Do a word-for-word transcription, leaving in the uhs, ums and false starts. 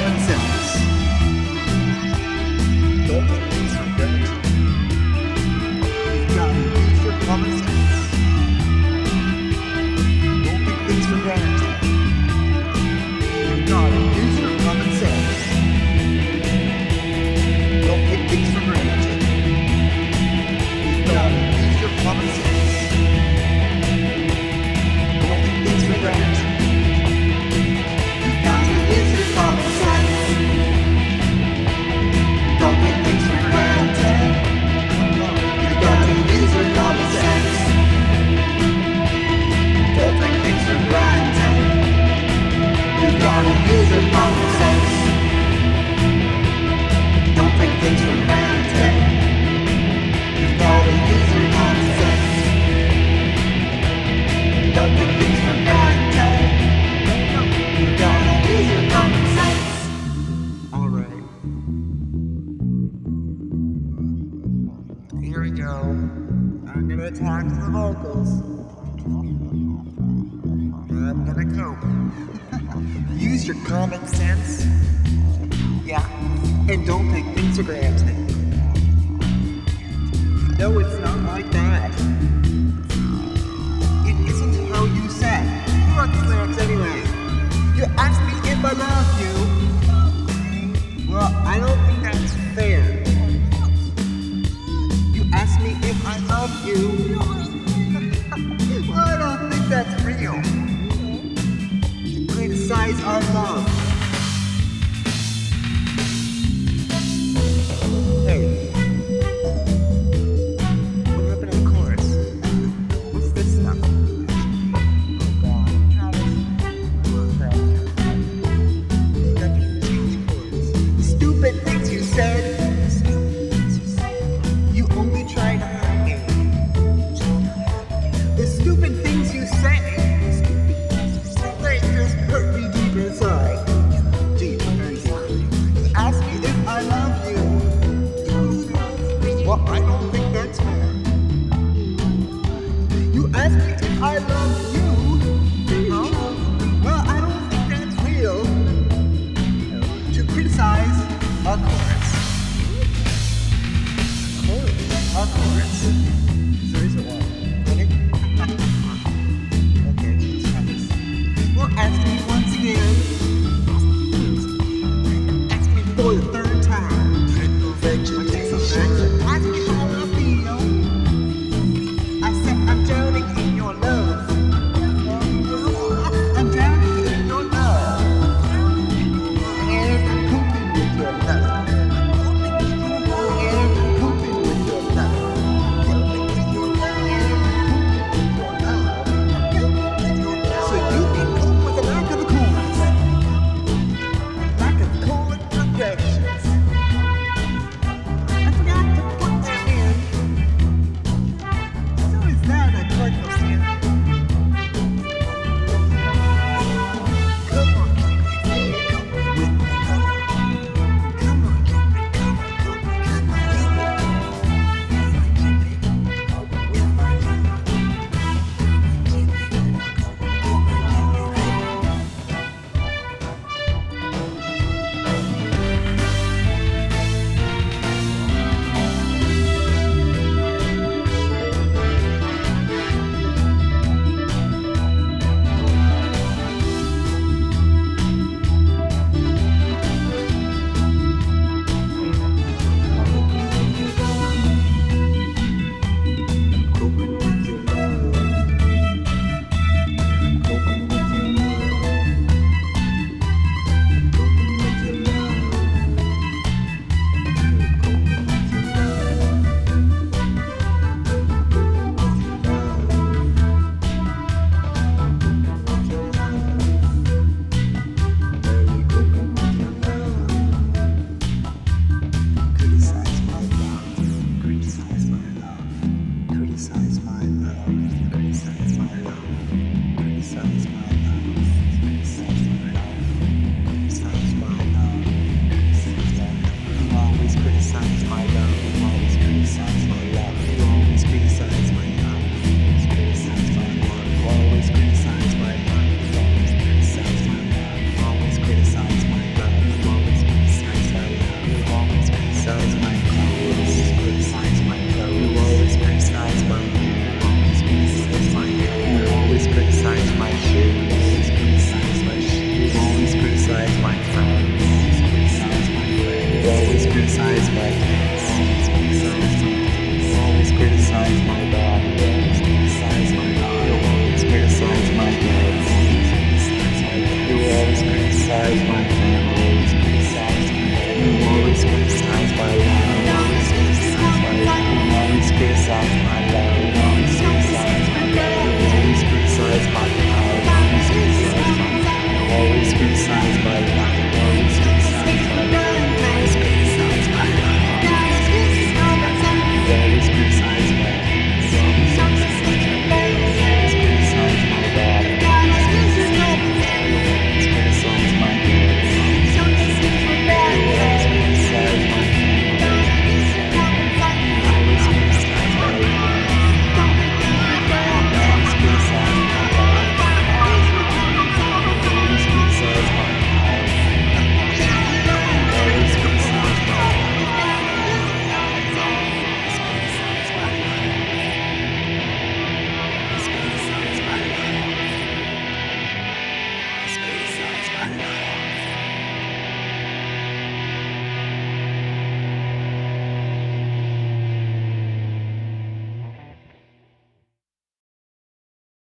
common sense. Don't take things for granted. You've got to use your common sense. Don't take things for granted. You've got to use your common sense. Don't take things for granted. You've got to use your common sense. Don't take things for granted. You've got to use your common sense. Don't take things for granted. You've got to use your common sense. Don't take things for granted. You've got to use your common sense. Don't take things for granted. You've got to use your common sense. Don't take things for granted. You've got to use your common sense. Alright. Here we go. I'm gonna attack the vocals. I'm gonna cope. Use your common sense. Yeah. And don't take things for granted. No, it's not like that. It isn't how you said. You wrote these lyrics anyway. You asked me if I love you. Well, I don't think that's fair. You asked me if I love you. Well, I don't think that's real. You criticize our love. Hey. What happened in the chorus? What's this stuff? Oh god. Travis. Travis. Got to change chords. Stupid things you said. You only try to hurt me. The stupid things you say. They just hurt me deep inside. Deep, very deep. You ask me if I love you. Well, I don't think that's fair. You ask me if I love you. Huh? Well, I don't think that's real. To criticize a chorus. A chorus. A chorus.